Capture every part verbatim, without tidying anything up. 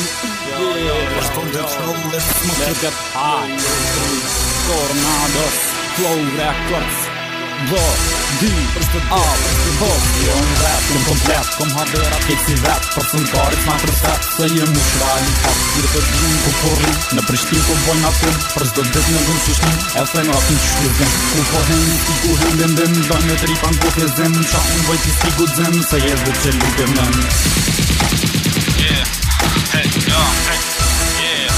Let's get high. Tornados, Flow Records. Vå, du, all, boss. Jo në rap, kom komplet, kom habera fix i vet. Përfuntarit ma kërset, se jem u shrealitet. Kërë të dhjum ku porri, në Prishtin ku bojnë atim. Për zdo dit në dhëm shushnim, e thejnë ratin që shkrizim. Ku po hemi, si ku hembim bim, dojnë me tripan ku fizim. Qa unë vojti si gudzim, se jes dhe që lutim nëm. Yeah, hey, yo, hey, yeah.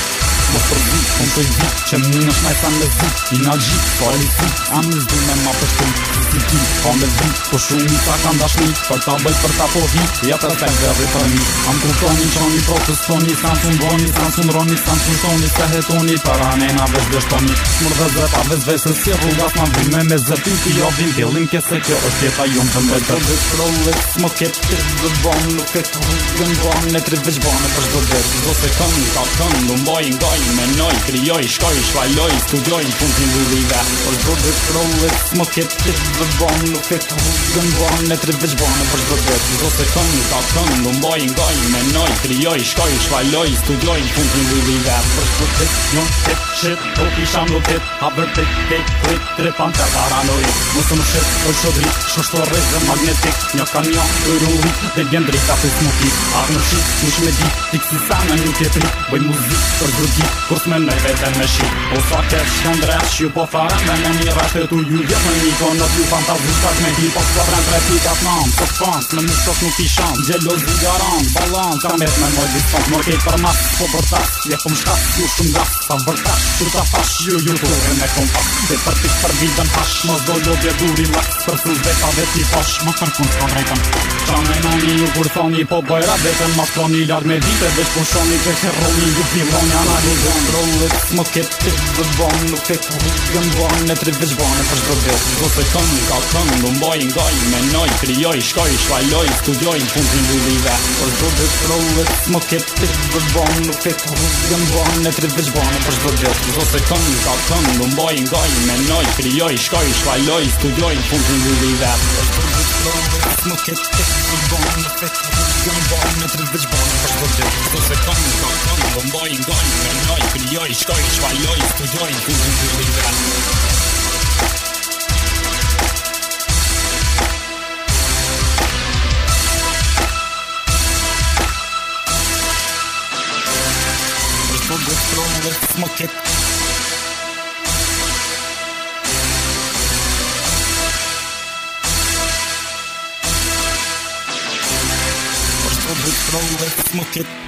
Mos për zi, kom të zi, që më në shnajta me zi. I nga gjit, fali si, anë në zdu me ma përshtim. Si ti, pa me zi, po shumë i ta kanë dashni. Për ta bëjt për ta po hi, ja të tek veri për mi. Am kukoni, qoni, protestoni, sanë boni, sanë roni, sanë toni, se hetoni, para nena vesh dështoni. Smur dhe zë, pa vesh vesh, se si rrugas ma vime me zëtin, ti jo vim, tillin kese kjo është jeta jom të mbëjt. Të dhe scrollit, s'mo ket të dhe bon, nuk e të rrugën bon, e tri veç bon, e për shdo dhe. Do se kënd, ka kënd, u mboj, ngoj, menoj, kryoj, shkoj, shvaloj, studioj, në puntin vivive. Por shdo dhe scrollit, s'mo ket të dhe bon, nuk e të rrugën bon, e tri veç bon, e për shdo dhe. Do se kënd, ka kënd, u mboj, ngoj, menoj, kryoj, shkoj, shvaloj, studioj, në puntin vivive. Por shdo dhe, njo, tit, shit, po kisha më tit, haber pit, pit, pit, tripan të paranoj. Musë më shit, oj shodri, shkështorri dhe magnetik, një ka një, ëruri, dhe bjen drita për smuki. Arë në shit, mush me di, tik si sa me nuk e tri, bëj muzik për grugi, kur s'me nëj vete me shi. O sa kesh shkëndresh, ju po fare me në një rashtet u ju vjet me një konot ju fantazistat me hi, po s'po vrem replikat nam, sot fans, me më shok nuk i shan, gjelozi garant, balans, ka met me moj distant, mor kejt për mas, po për tas, je kom shkas, ju shumë gas, sa vërtash, që ta fash, ju ju tore me kompas, dhe për tik për vidën hash, mos do lodje duri laks, për sus veta veti fash, më kërkun s'ka drejten, qa me nani ju kur thoni, po bojra vetën, ma stroni larg me vite, veç po shoni, që heroni, ju filoni, analizon, rollit, s'mo ket tit dhe bon, nuk e të rrugën bon, e tri veç bon, e për shdo vet, do se kënd, ka kënd, u mboj, ngoj, menoj, kryoj, shkoj, shvaloj, studioj, në puntin vivive. Por shdo vet rollit, s'mo ket tit dhe bon, nuk e të rrugën bon, e tri veç bon, e për shdo vet, do se kënd, ka kënd, u mboj, ngoj, menoj, kryoj, shkoj, shvaloj, studioj, në puntin vivive. Por shdo vet rollit, s'mo ket tit dhe bon, nuk e të rrugën bon, e tri veç bon, e për shdo vet, do se kënd, ka kënd, u mboj, ngoj, menoj, kryoj, shkoj, shvaloj, studioj, në puntin vivive. Po dhe scrollit, s'mo ket Po dhe scrollit, s'mo ket